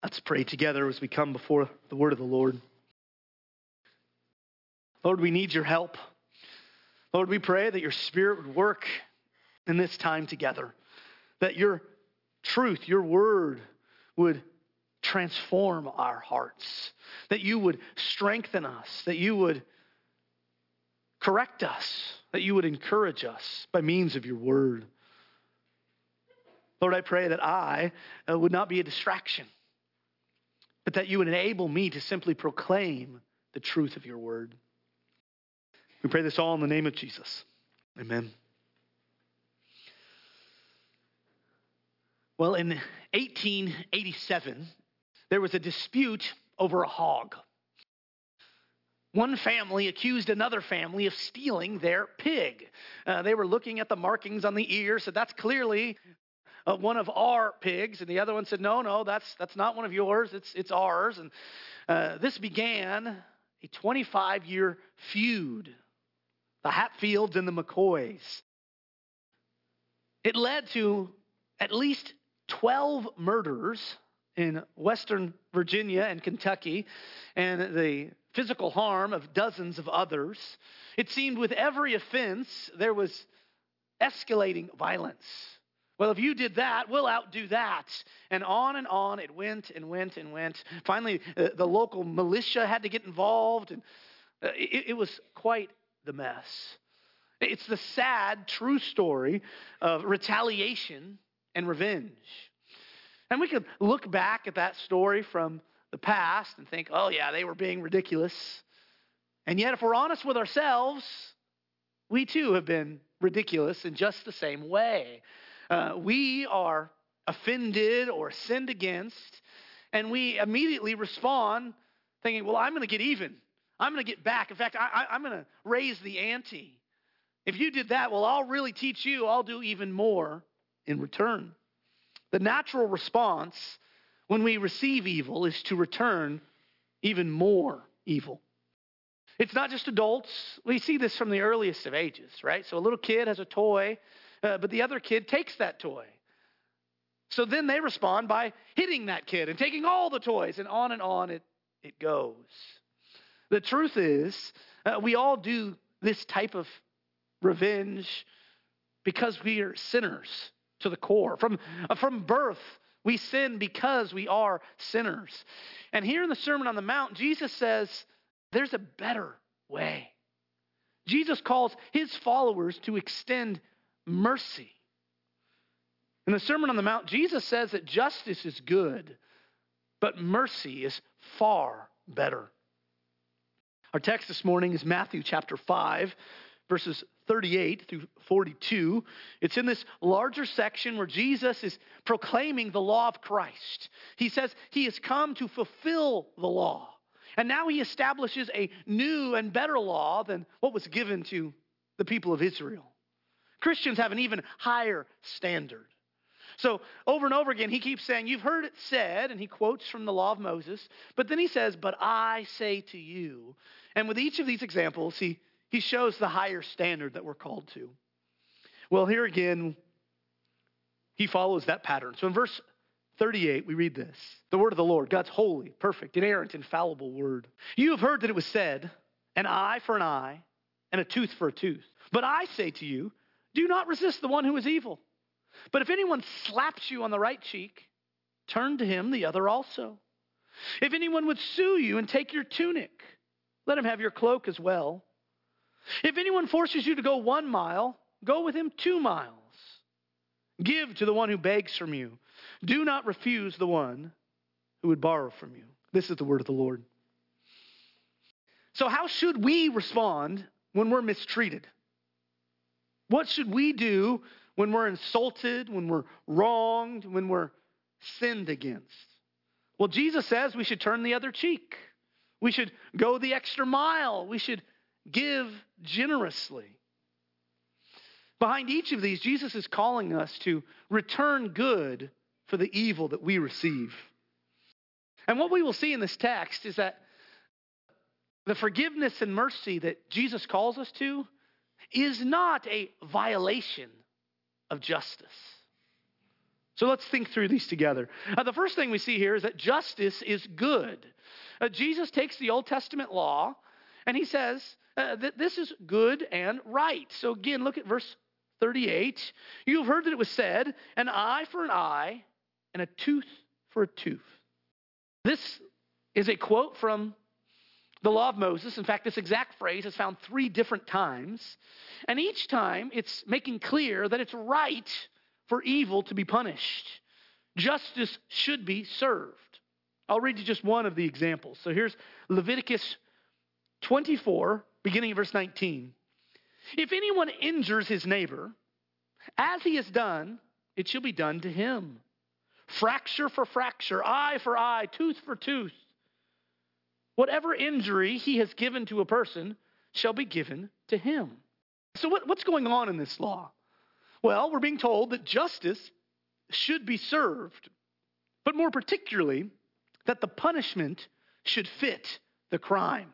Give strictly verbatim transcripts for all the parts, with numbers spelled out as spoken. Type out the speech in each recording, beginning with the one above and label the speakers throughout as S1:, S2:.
S1: Let's pray together as we come before the word of the Lord. Lord, we need your help. Lord, we pray that your Spirit would work in this time together, that your truth, your word would transform our hearts, that you would strengthen us, that you would correct us, that you would encourage us by means of your word. Lord, I pray that I uh, would not be a distraction, but that you would enable me to simply proclaim the truth of your word. We pray this all in the name of Jesus. Amen. Well, in eighteen eighty-seven, there was a dispute over a hog. One family accused another family of stealing their pig. Uh, they were looking at the markings on the ear, so that's clearly uh, one of our pigs. And the other one said, no, no, that's that's not one of yours. It's it's ours. And uh, this began a twenty-five-year feud. The Hatfields and the McCoys. It led to at least twelve murders in Western Virginia and Kentucky, and the physical harm of dozens of others. It seemed with every offense, there was escalating violence. Well, if you did that, we'll outdo that. And on and on it went and went and went. Finally, uh, the local militia had to get involved, and uh, it, it was quite the mess. It's the sad, true story of retaliation and revenge. And we could look back at that story from the past and think, oh yeah, they were being ridiculous. And yet, if we're honest with ourselves, we too have been ridiculous in just the same way. Uh, we are offended or sinned against, and we immediately respond thinking, well, I'm going to get even. I'm going to get back. In fact, I, I, I'm going to raise the ante. If you did that, well, I'll really teach you. I'll do even more in return. The natural response when we receive evil is to return even more evil. It's not just adults. We see this from the earliest of ages, right? So a little kid has a toy, uh, but the other kid takes that toy. So then they respond by hitting that kid and taking all the toys, and on and on it, it goes. The truth is, uh, we all do this type of revenge because we are sinners to the core. From, uh, from birth, we sin because we are sinners. And here in the Sermon on the Mount, Jesus says there's a better way. Jesus calls his followers to extend mercy. In the Sermon on the Mount, Jesus says that justice is good, but mercy is far better. Our text this morning is Matthew chapter five, verses thirty-eight through forty-two. It's in this larger section where Jesus is proclaiming the law of Christ. He says he has come to fulfill the law. And now he establishes a new and better law than what was given to the people of Israel. Christians have an even higher standard. So over and over again, he keeps saying, you've heard it said, and he quotes from the law of Moses, but then he says, but I say to you. And with each of these examples, he, he shows the higher standard that we're called to. Well, here again, he follows that pattern. So in verse thirty-eight, we read this. The word of the Lord, God's holy, perfect, inerrant, infallible word. You have heard that it was said, an eye for an eye, and a tooth for a tooth. But I say to you, do not resist the one who is evil. But if anyone slaps you on the right cheek, turn to him the other also. If anyone would sue you and take your tunic, let him have your cloak as well. If anyone forces you to go one mile, go with him two miles. Give to the one who begs from you. Do not refuse the one who would borrow from you. This is the word of the Lord. So how should we respond when we're mistreated? What should we do when we're insulted, when we're wronged, when we're sinned against? Well, Jesus says we should turn the other cheek. We should go the extra mile. We should give generously. Behind each of these, Jesus is calling us to return good for the evil that we receive. And what we will see in this text is that the forgiveness and mercy that Jesus calls us to is not a violation of justice. So let's think through these together. Uh, the first thing we see here is that justice is good. Uh, Jesus takes the Old Testament law and he says uh, that this is good and right. So again, look at verse thirty-eight. You have heard that it was said, an eye for an eye and a tooth for a tooth. This is a quote from the law of Moses. In fact, this exact phrase is found three different times. And each time it's making clear that it's right for evil to be punished. Justice should be served. I'll read you just one of the examples. So here's Leviticus twenty-four, beginning of verse nineteen. If anyone injures his neighbor, as he has done, it shall be done to him. Fracture for fracture, eye for eye, tooth for tooth. Whatever injury he has given to a person shall be given to him. So what, what's going on in this law? Well, we're being told that justice should be served, but more particularly, that the punishment should fit the crime.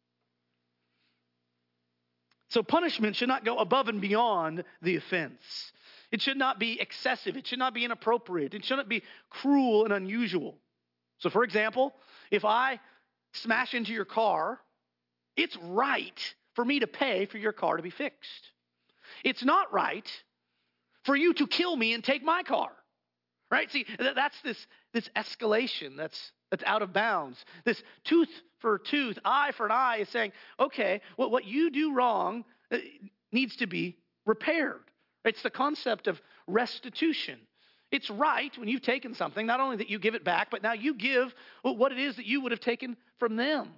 S1: So punishment should not go above and beyond the offense. It should not be excessive. It should not be inappropriate. It shouldn't be cruel and unusual. So for example, if I smash into your car, it's right for me to pay for your car to be fixed. It's not right for you to kill me and take my car. Right? See, that's this, this escalation that's, that's out of bounds. This tooth for tooth, eye for an eye is saying, okay, well, what you do wrong needs to be repaired. It's the concept of restitution. It's right when you've taken something, not only that you give it back, but now you give what it is that you would have taken from them.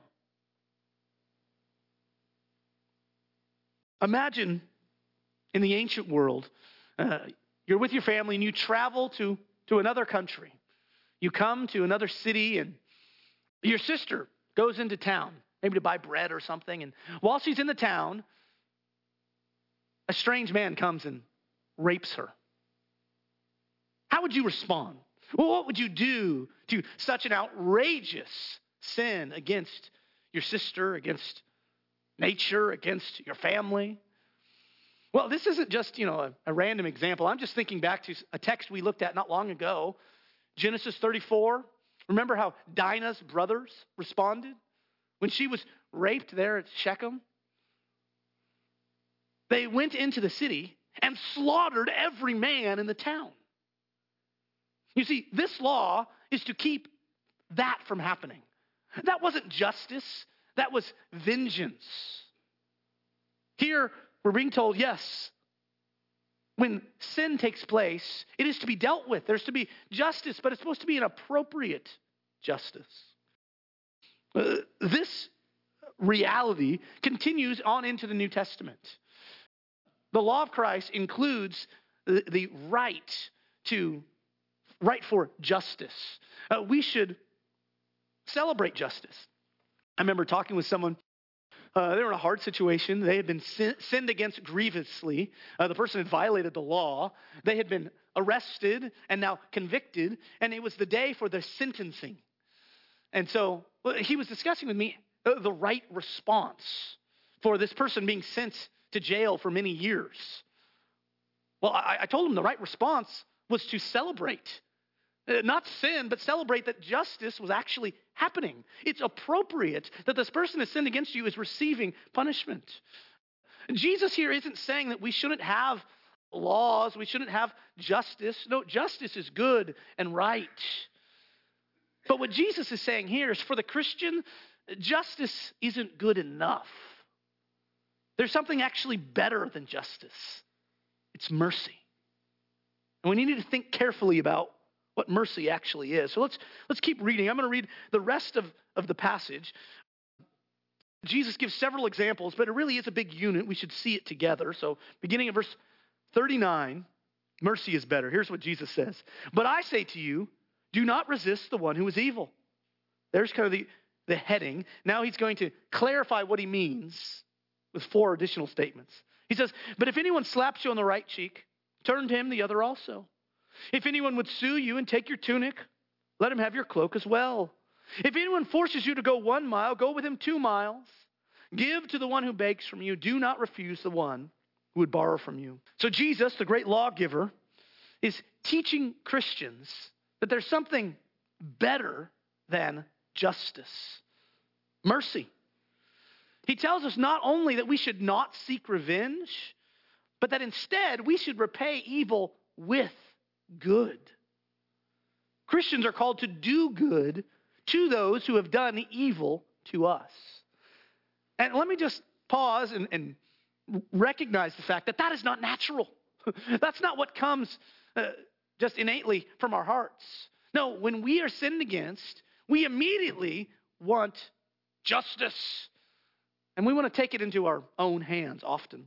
S1: Imagine in the ancient world, uh, you're with your family and you travel to, to another country. You come to another city and your sister goes into town, maybe to buy bread or something. And while she's in the town, a strange man comes and rapes her. How would you respond? Well, what would you do to such an outrageous sin against your sister, against nature, against your family? Well, this isn't just, you know, a, a random example. I'm just thinking back to a text we looked at not long ago, Genesis thirty-four. Remember how Dinah's brothers responded when she was raped there at Shechem? They went into the city and slaughtered every man in the town. You see, this law is to keep that from happening. That wasn't justice. That was vengeance. Here, we're being told, yes, when sin takes place, it is to be dealt with. There's to be justice, but it's supposed to be an appropriate justice. Uh, this reality continues on into the New Testament. The law of Christ includes the, the right to, right for justice. Uh, we should celebrate justice. I remember talking with someone. Uh, they were in a hard situation. They had been sin- sinned against grievously. Uh, the person had violated the law. They had been arrested and now convicted, and it was the day for their sentencing. And so well, he was discussing with me uh, the right response for this person being sent to jail for many years. Well, I, I told him the right response was to celebrate. Uh, not sin, but celebrate that justice was actually happening. It's appropriate that this person has sinned against you is receiving punishment. Jesus here isn't saying that we shouldn't have laws, we shouldn't have justice. No, justice is good and right. But what Jesus is saying here is for the Christian, justice isn't good enough. There's something actually better than justice. It's mercy. And we need to think carefully about what mercy actually is. So let's let's keep reading. I'm going to read the rest of, of the passage. Jesus gives several examples, but it really is a big unit. We should see it together. So beginning of verse thirty-nine, mercy is better. Here's what Jesus says. But I say to you, do not resist the one who is evil. There's kind of the, the heading. Now he's going to clarify what he means with four additional statements. He says, but if anyone slaps you on the right cheek, turn to him the other also. If anyone would sue you and take your tunic, let him have your cloak as well. If anyone forces you to go one mile, go with him two miles. Give to the one who begs from you. Do not refuse the one who would borrow from you. So Jesus, the great lawgiver, is teaching Christians that there's something better than justice. Mercy. He tells us not only that we should not seek revenge, but that instead we should repay evil with good. Christians are called to do good to those who have done evil to us. And let me just pause and, and recognize the fact that that is not natural. That's not what comes uh, just innately from our hearts. No, when we are sinned against, we immediately want justice. And we want to take it into our own hands often.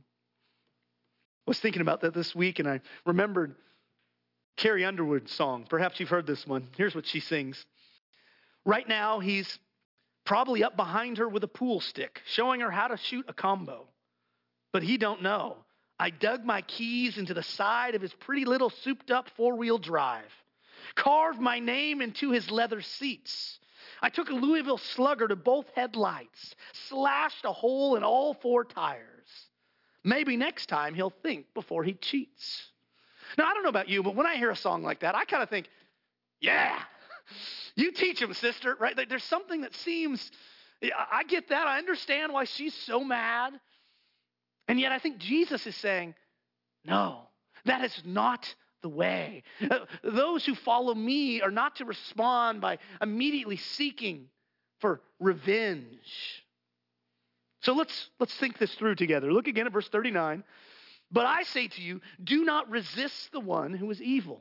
S1: I was thinking about that this week, and I remembered Carrie Underwood's song. Perhaps you've heard this one. Here's what she sings. Right now, he's probably up behind her with a pool stick, showing her how to shoot a combo. But he don't know. I dug my keys into the side of his pretty little souped-up four-wheel drive, carved my name into his leather seats. I took a Louisville Slugger to both headlights, slashed a hole in all four tires. Maybe next time he'll think before he cheats. Now, I don't know about you, but when I hear a song like that, I kind of think, yeah, you teach him, sister, right? There's something that seems, I get that. I understand why she's so mad. And yet I think Jesus is saying, no, that is not the way. Uh, those who follow me are not to respond by immediately seeking for revenge. So let's let's think this through together. Look again at verse thirty-nine. But I say to you, do not resist the one who is evil.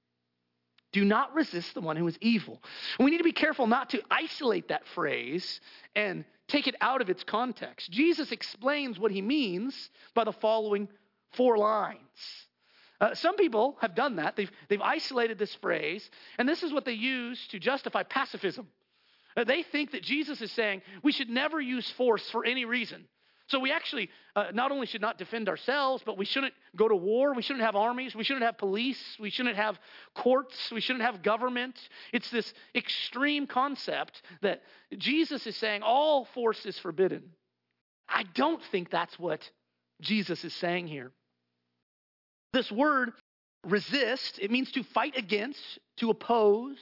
S1: Do not resist the one who is evil. And we need to be careful not to isolate that phrase and take it out of its context. Jesus explains what he means by the following four lines. Uh, some people have done that. They've, they've isolated this phrase, and this is what they use to justify pacifism. Uh, they think that Jesus is saying we should never use force for any reason. So we actually uh, not only should not defend ourselves, but we shouldn't go to war. We shouldn't have armies. We shouldn't have police. We shouldn't have courts. We shouldn't have government. It's this extreme concept that Jesus is saying all force is forbidden. I don't think that's what Jesus is saying here. This word resist, it means to fight against, to oppose.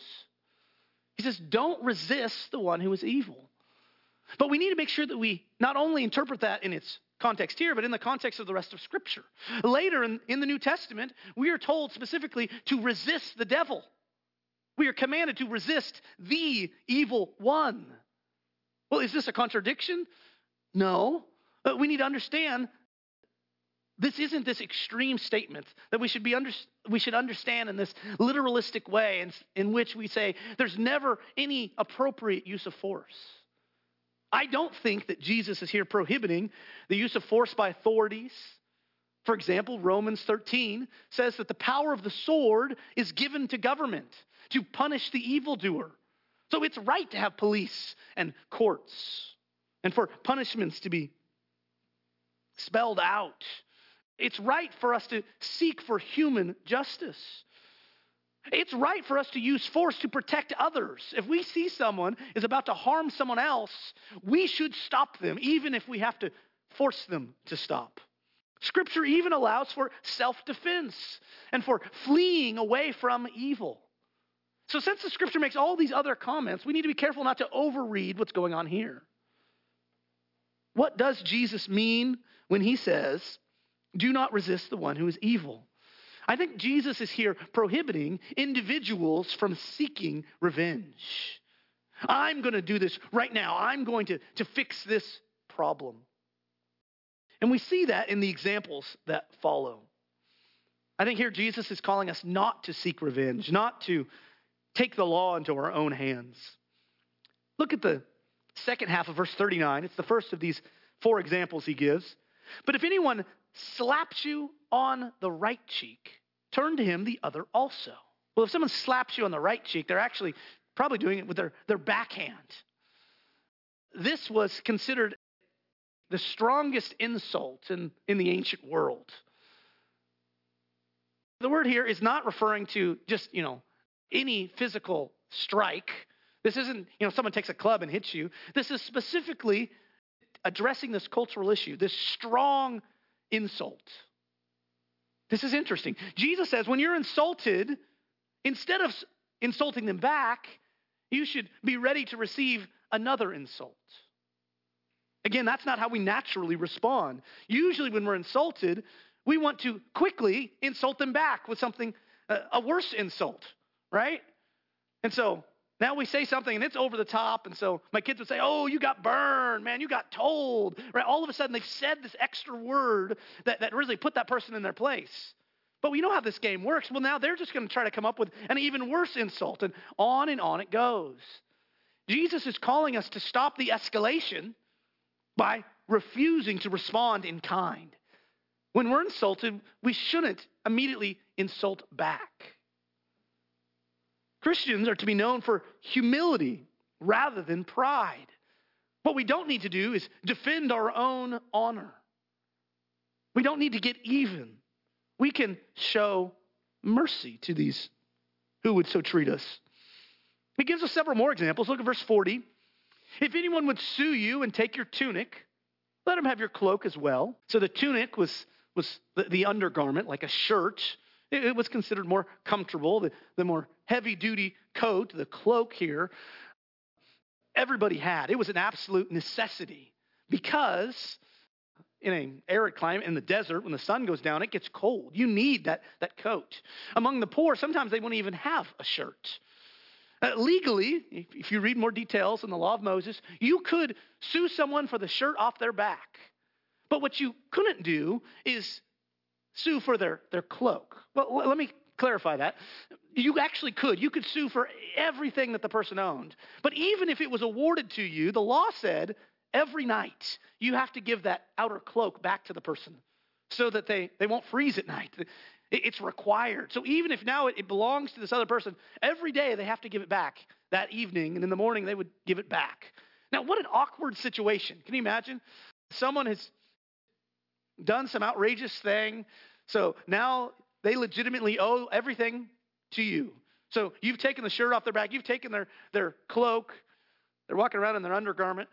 S1: He says, don't resist the one who is evil. But we need to make sure that we not only interpret that in its context here, but in the context of the rest of Scripture. Later in, in the New Testament, we are told specifically to resist the devil. We are commanded to resist the evil one. Well, is this a contradiction? No. But we need to understand this isn't this extreme statement that we should be under, we should understand in this literalistic way in, in which we say there's never any appropriate use of force. I don't think that Jesus is here prohibiting the use of force by authorities. For example, Romans thirteen says that the power of the sword is given to government to punish the evildoer. So it's right to have police and courts and for punishments to be spelled out. It's right for us to seek for human justice. It's right for us to use force to protect others. If we see someone is about to harm someone else, we should stop them, even if we have to force them to stop. Scripture even allows for self-defense and for fleeing away from evil. So since the Scripture makes all these other comments, we need to be careful not to overread what's going on here. What does Jesus mean when he says, do not resist the one who is evil? I think Jesus is here prohibiting individuals from seeking revenge. I'm going to do this right now. I'm going to, to fix this problem. And we see that in the examples that follow. I think here Jesus is calling us not to seek revenge, not to take the law into our own hands. Look at the second half of verse thirty-nine. It's the first of these four examples he gives. But if anyone slaps you on the right cheek, turn to him the other also. Well, if someone slaps you on the right cheek, they're actually probably doing it with their, their backhand. This was considered the strongest insult in, in the ancient world. The word here is not referring to just, you know, any physical strike. This isn't, you know, someone takes a club and hits you. This is specifically addressing this cultural issue, this strong insult. This is interesting. Jesus says when you're insulted, instead of insulting them back, you should be ready to receive another insult. Again, that's not how we naturally respond. Usually when we're insulted, we want to quickly insult them back with something, uh, a worse insult, right? And so now we say something and it's over the top. And so my kids would say, oh, you got burned, man, you got told, right? All of a sudden they've said this extra word that, that really put that person in their place. But we know how this game works. Well, now they're just going to try to come up with an even worse insult, and on and on it goes. Jesus is calling us to stop the escalation by refusing to respond in kind. When we're insulted, we shouldn't immediately insult back. Christians are to be known for humility rather than pride. What we don't need to do is defend our own honor. We don't need to get even. We can show mercy to these who would so treat us. He gives us several more examples. Look at verse forty. If anyone would sue you and take your tunic, let him have your cloak as well. So the tunic was, was the, the undergarment, like a shirt. It, it was considered more comfortable. The, the more heavy-duty coat, the cloak here, everybody had. It was an absolute necessity because in an arid climate, in the desert, when the sun goes down, it gets cold. You need that, that coat. Among the poor, sometimes they wouldn't even have a shirt. Uh, legally, if, if you read more details in the law of Moses, you could sue someone for the shirt off their back. But what you couldn't do is sue for their, their cloak. Well, let me clarify that. You actually could. You could sue for everything that the person owned. But even if it was awarded to you, the law said every night you have to give that outer cloak back to the person so that they, they won't freeze at night. It's required. So even if now it, it belongs to this other person, every day they have to give it back that evening, and in the morning they would give it back. Now, what an awkward situation. Can you imagine? Someone has done some outrageous thing, so now they legitimately owe everything to you. So you've taken the shirt off their back, you've taken their, their cloak, they're walking around in their undergarment.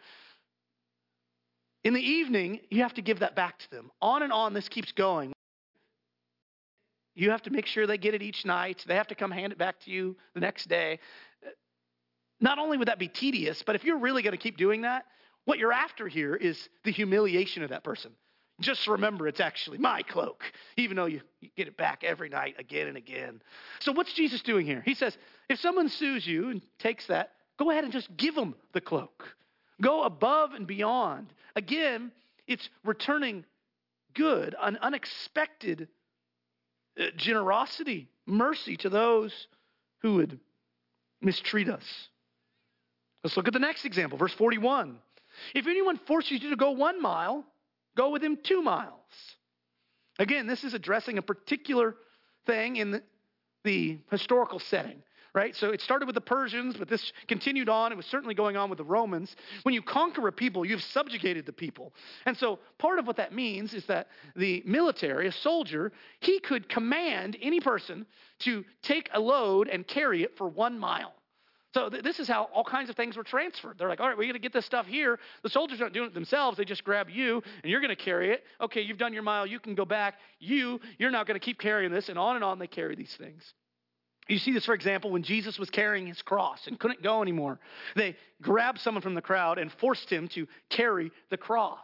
S1: In the evening, you have to give that back to them. On and on, this keeps going. You have to make sure they get it each night. They have to come hand it back to you the next day. Not only would that be tedious, but if you're really going to keep doing that, what you're after here is the humiliation of that person. Just remember it's actually my cloak, even though you, you get it back every night again and again. So what's Jesus doing here? He says, if someone sues you and takes that, go ahead and just give them the cloak. Go above and beyond. Again, it's returning good, an unexpected generosity, mercy to those who would mistreat us. Let's look at the next example, verse forty-one. If anyone forces you to go one mile, go with him two miles. Again, this is addressing a particular thing in the, the historical setting, right? So it started with the Persians, but this continued on. It was certainly going on with the Romans. When you conquer a people, you've subjugated the people. And so part of what that means is that the military, a soldier, he could command any person to take a load and carry it for one mile. So th- this is how all kinds of things were transferred. They're like, all right, we're going to get this stuff here. The soldiers aren't doing it themselves. They just grab you, and you're going to carry it. Okay, you've done your mile. You can go back. You, you're not going to keep carrying this, and on and on they carry these things. You see this, for example, when Jesus was carrying his cross and couldn't go anymore. They grabbed someone from the crowd and forced him to carry the cross.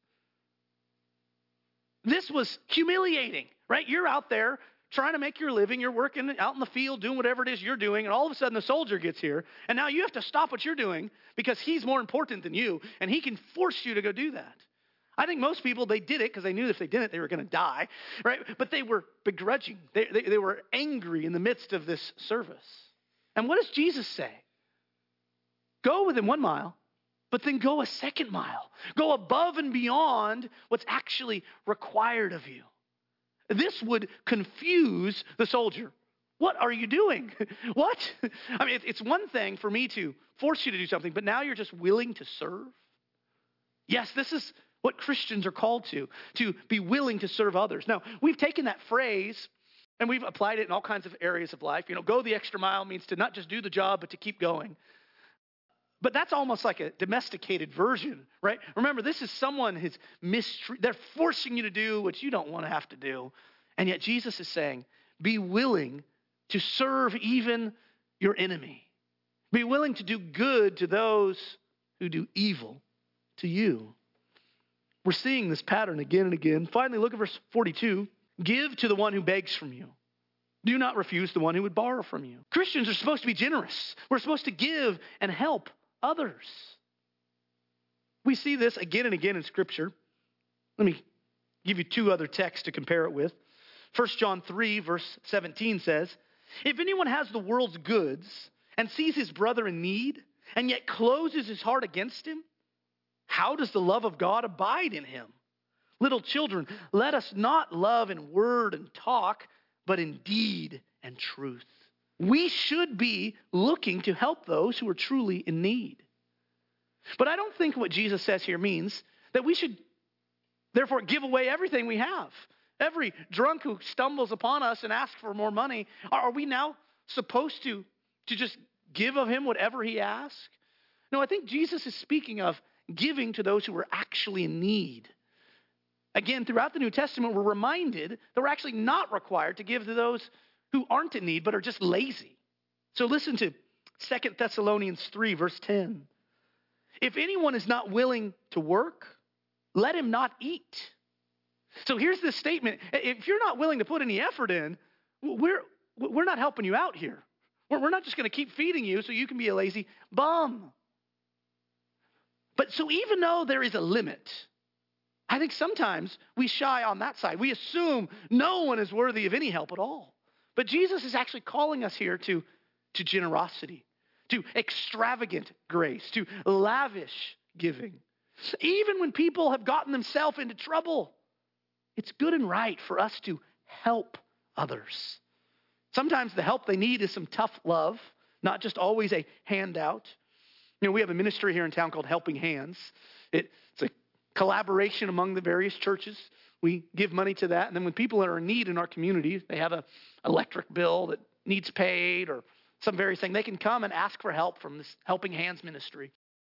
S1: This was humiliating, right? You're out there trying to make your living. You're working out in the field, doing whatever it is you're doing, and all of a sudden the soldier gets here, and now you have to stop what you're doing because he's more important than you, and he can force you to go do that. I think most people, they did it because they knew if they didn't, they were going to die, right? But they were begrudging. They, they, they were angry in the midst of this service. And what does Jesus say? Go within one mile, but then go a second mile. Go above and beyond what's actually required of you. This would confuse the soldier. What are you doing? What? I mean, it's one thing for me to force you to do something, but now you're just willing to serve? Yes, this is what Christians are called to, to be willing to serve others. Now, we've taken that phrase and we've applied it in all kinds of areas of life. You know, go the extra mile means to not just do the job, but to keep going. But that's almost like a domesticated version, right? Remember, this is someone who's mistreated. They're forcing you to do what you don't want to have to do. And yet Jesus is saying, be willing to serve even your enemy. Be willing to do good to those who do evil to you. We're seeing this pattern again and again. Finally, look at verse forty-two. Give to the one who begs from you. Do not refuse the one who would borrow from you. Christians are supposed to be generous. We're supposed to give and help others. We see this again and again in Scripture. Let me give you two other texts to compare it with. First John three, verse seventeen says, if anyone has the world's goods and sees his brother in need and yet closes his heart against him, how does the love of God abide in him? Little children, let us not love in word and talk, but in deed and truth. We should be looking to help those who are truly in need. But I don't think what Jesus says here means that we should therefore give away everything we have. Every drunk who stumbles upon us and asks for more money, are we now supposed to, to just give of him whatever he asks? No, I think Jesus is speaking of giving to those who are actually in need. Again, throughout the New Testament, we're reminded that we're actually not required to give to those who aren't in need but are just lazy. So listen to Second Thessalonians three, verse ten. If anyone is not willing to work, let him not eat. So here's this statement. If you're not willing to put any effort in, we're, we're not helping you out here. We're, we're not just going to keep feeding you so you can be a lazy bum. But so even though there is a limit, I think sometimes we shy on that side. We assume no one is worthy of any help at all. But Jesus is actually calling us here to, to generosity, to extravagant grace, to lavish giving. Even when people have gotten themselves into trouble, it's good and right for us to help others. Sometimes the help they need is some tough love, not just always a handout. You know, we have a ministry here in town called Helping Hands. It, it's a collaboration among the various churches. We give money to that. And then when people are in need in our community, they have an electric bill that needs paid or some various thing, they can come and ask for help from this Helping Hands ministry.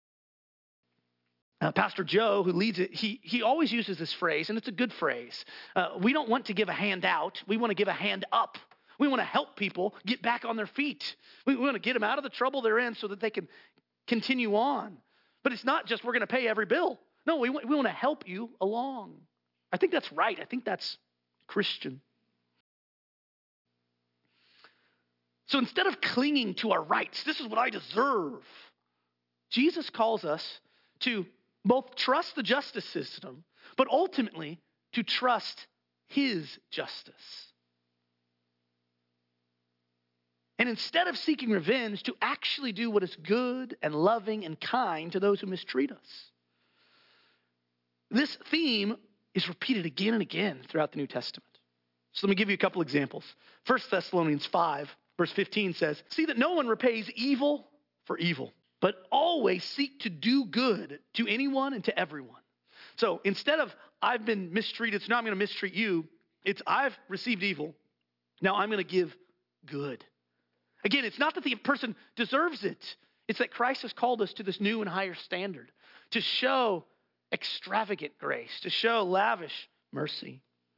S1: Uh, Pastor Joe, who leads it, he, he always uses this phrase, and it's a good phrase. Uh, we don't want to give a hand out. We want to give a hand up. We want to help people get back on their feet. We, we want to get them out of the trouble they're in so that they can continue on. But it's not just we're going to pay every bill. No, we, we want to help you along. I think that's right. I think that's Christian. So instead of clinging to our rights, this is what I deserve, Jesus calls us to both trust the justice system, but ultimately to trust his justice. And instead of seeking revenge, to actually do what is good and loving and kind to those who mistreat us. This theme is repeated again and again throughout the New Testament. So let me give you a couple examples. First Thessalonians five, verse fifteen says, see that no one repays evil for evil, but always seek to do good to anyone and to everyone. So instead of I've been mistreated, so now I'm going to mistreat you, it's I've received evil, now I'm going to give good. Again, it's not that the person deserves it. It's that Christ has called us to this new and higher standard, to show extravagant grace, to show lavish mercy.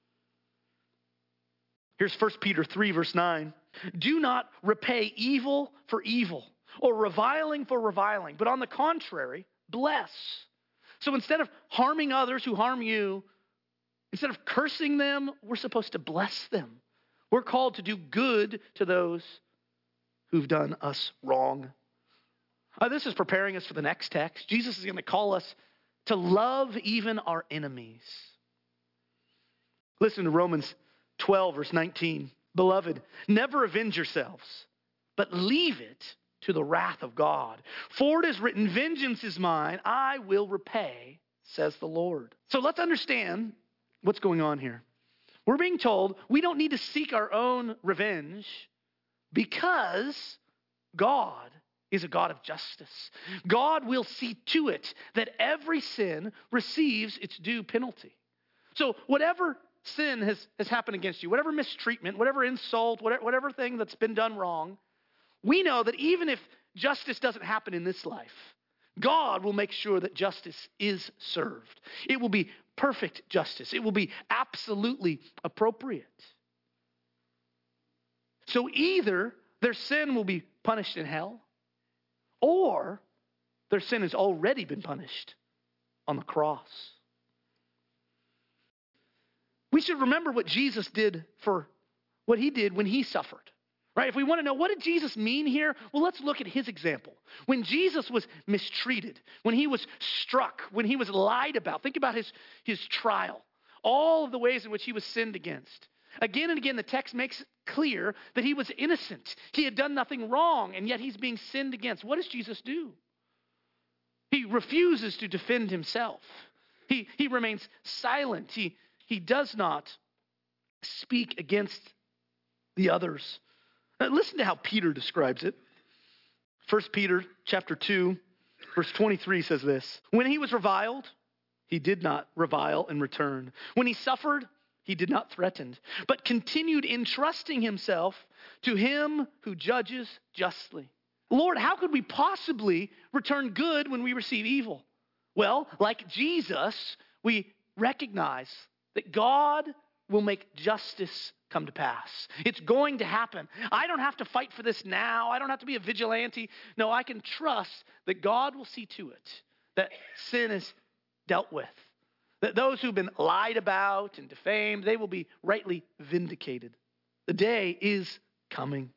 S1: Here's First Peter three, verse nine. Do not repay evil for evil or reviling for reviling, but on the contrary, bless. So instead of harming others who harm you, instead of cursing them, we're supposed to bless them. We're called to do good to those who've done us wrong. Uh, this is preparing us for the next text. Jesus is going to call us to love even our enemies. Listen to Romans twelve, verse nineteen. Beloved, never avenge yourselves, but leave it to the wrath of God. For it is written, vengeance is mine, I will repay, says the Lord. So let's understand what's going on here. We're being told we don't need to seek our own revenge because God is a God of justice. God will see to it that every sin receives its due penalty. So whatever sin has, has happened against you, whatever mistreatment, whatever insult, whatever, whatever thing that's been done wrong, we know that even if justice doesn't happen in this life, God will make sure that justice is served. It will be perfect justice. It will be absolutely appropriate. So either their sin will be punished in hell, or their sin has already been punished on the cross. We should remember what Jesus did for what he did when he suffered. Right? If we want to know what did Jesus mean here, well, let's look at his example. When Jesus was mistreated, when he was struck, when he was lied about, think about his, his trial, all of the ways in which he was sinned against. Again and again, the text makes it clear that he was innocent. He had done nothing wrong, and yet he's being sinned against. What does Jesus do? He refuses to defend himself. He, he remains silent. He, he does not speak against the others. Now, listen to how Peter describes it. First Peter chapter two, verse twenty-three says this. When he was reviled, he did not revile in return. When he suffered, he did not threaten, but continued entrusting himself to him who judges justly. Lord, how could we possibly return good when we receive evil? Well, like Jesus, we recognize that God will make justice come to pass. It's going to happen. I don't have to fight for this now. I don't have to be a vigilante. No, I can trust that God will see to it that sin is dealt with. That those who've been lied about and defamed, they will be rightly vindicated. The day is coming.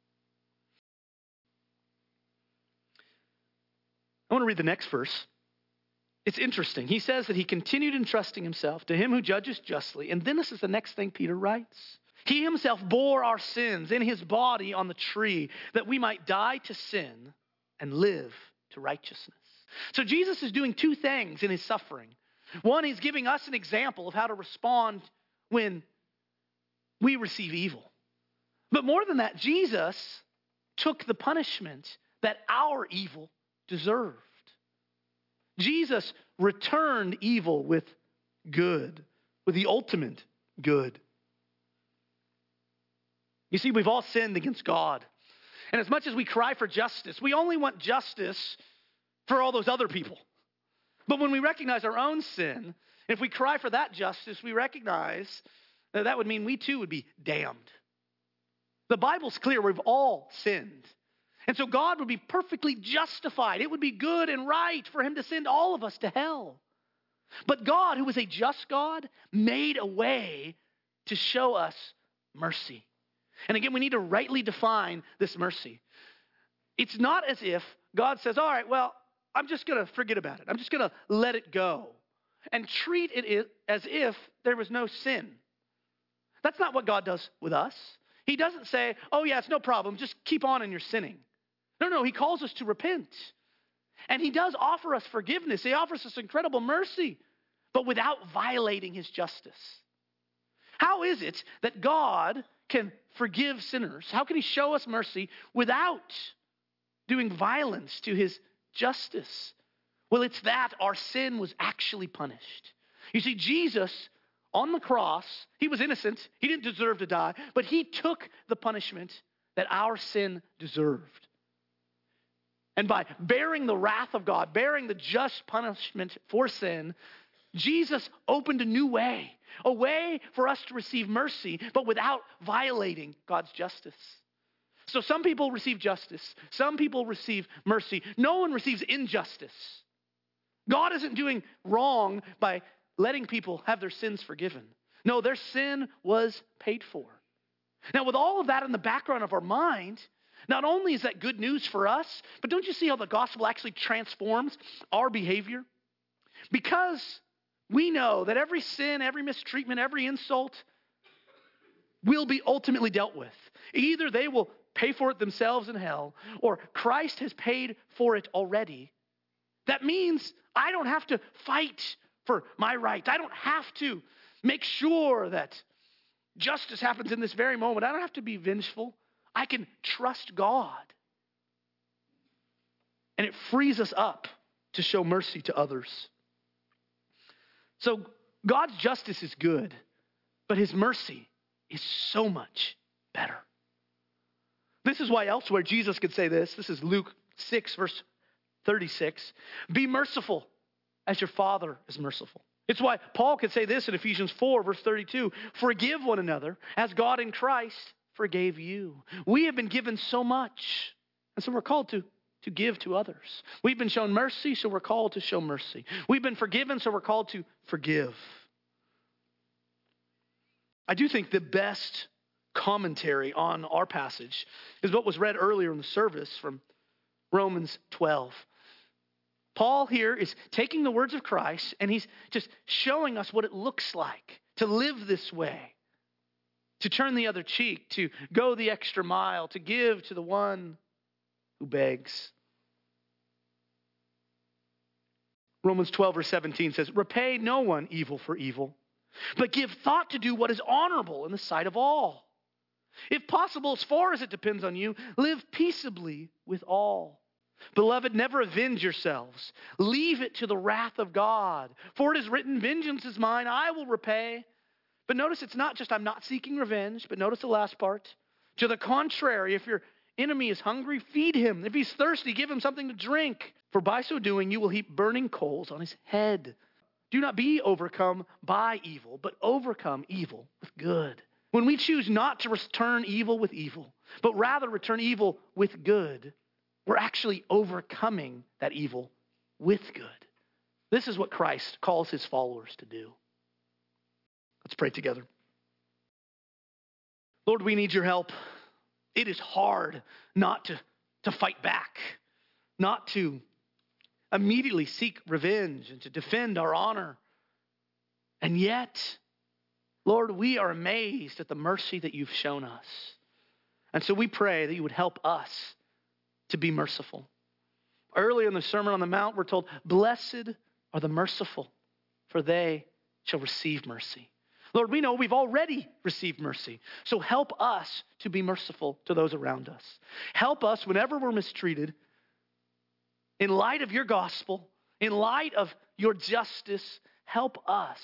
S1: I want to read the next verse. It's interesting. He says that he continued entrusting himself to him who judges justly. And then this is the next thing Peter writes. He himself bore our sins in his body on the tree that we might die to sin and live to righteousness. So Jesus is doing two things in his suffering. One, he's giving us an example of how to respond when we receive evil. But more than that, Jesus took the punishment that our evil deserved. Jesus returned evil with good, with the ultimate good. You see, we've all sinned against God. And as much as we cry for justice, we only want justice for all those other people. But when we recognize our own sin, if we cry for that justice, we recognize that that would mean we too would be damned. The Bible's clear, we've all sinned. And so God would be perfectly justified. It would be good and right for him to send all of us to hell. But God, who is a just God, made a way to show us mercy. And again, we need to rightly define this mercy. It's not as if God says, all right, well, I'm just going to forget about it. I'm just going to let it go and treat it as if there was no sin. That's not what God does with us. He doesn't say, oh yeah, it's no problem. Just keep on in your sinning. No, no, he calls us to repent. And he does offer us forgiveness. He offers us incredible mercy, but without violating his justice. How is it that God can forgive sinners? How can he show us mercy without doing violence to his justice? Well, it's that our sin was actually punished. You see, Jesus on the cross, he was innocent. He didn't deserve to die, but he took the punishment that our sin deserved. And by bearing the wrath of God, bearing the just punishment for sin, Jesus opened a new way, a way for us to receive mercy, but without violating God's justice. So some people receive justice. Some people receive mercy. No one receives injustice. God isn't doing wrong by letting people have their sins forgiven. No, their sin was paid for. Now, with all of that in the background of our mind, not only is that good news for us, but don't you see how the gospel actually transforms our behavior? Because we know that every sin, every mistreatment, every insult will be ultimately dealt with. Either they will pay for it themselves in hell, or Christ has paid for it already. That means I don't have to fight for my right. I don't have to make sure that justice happens in this very moment. I don't have to be vengeful. I can trust God. And it frees us up to show mercy to others. So God's justice is good, but his mercy is so much better. This is why elsewhere Jesus could say this. This is Luke six, verse thirty-six. Be merciful as your Father is merciful. It's why Paul could say this in Ephesians four, verse thirty-two. Forgive one another as God in Christ forgave you. We have been given so much, and so we're called to, to give to others. We've been shown mercy, so we're called to show mercy. We've been forgiven, so we're called to forgive. I do think the best commentary on our passage is what was read earlier in the service from Romans twelve. Paul here is taking the words of Christ and he's just showing us what it looks like to live this way, to turn the other cheek, to go the extra mile, to give to the one who begs. Romans twelve verse seventeen says, repay no one evil for evil, but give thought to do what is honorable in the sight of all. If possible, as far as it depends on you, live peaceably with all. Beloved, never avenge yourselves. Leave it to the wrath of God. For it is written, vengeance is mine, I will repay. But notice it's not just I'm not seeking revenge, but notice the last part. To the contrary, if your enemy is hungry, feed him. If he's thirsty, give him something to drink. For by so doing, you will heap burning coals on his head. Do not be overcome by evil, but overcome evil with good. When we choose not to return evil with evil, but rather return evil with good, we're actually overcoming that evil with good. This is what Christ calls his followers to do. Let's pray together. Lord, we need your help. It is hard not to, to fight back, not to immediately seek revenge and to defend our honor. And yet, Lord, we are amazed at the mercy that you've shown us. And so we pray that you would help us to be merciful. Earlier in the Sermon on the Mount, we're told, blessed are the merciful, for they shall receive mercy. Lord, we know we've already received mercy. So help us to be merciful to those around us. Help us whenever we're mistreated, in light of your gospel, in light of your justice, help us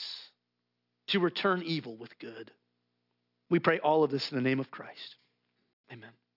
S1: to return evil with good. We pray all of this in the name of Christ. Amen.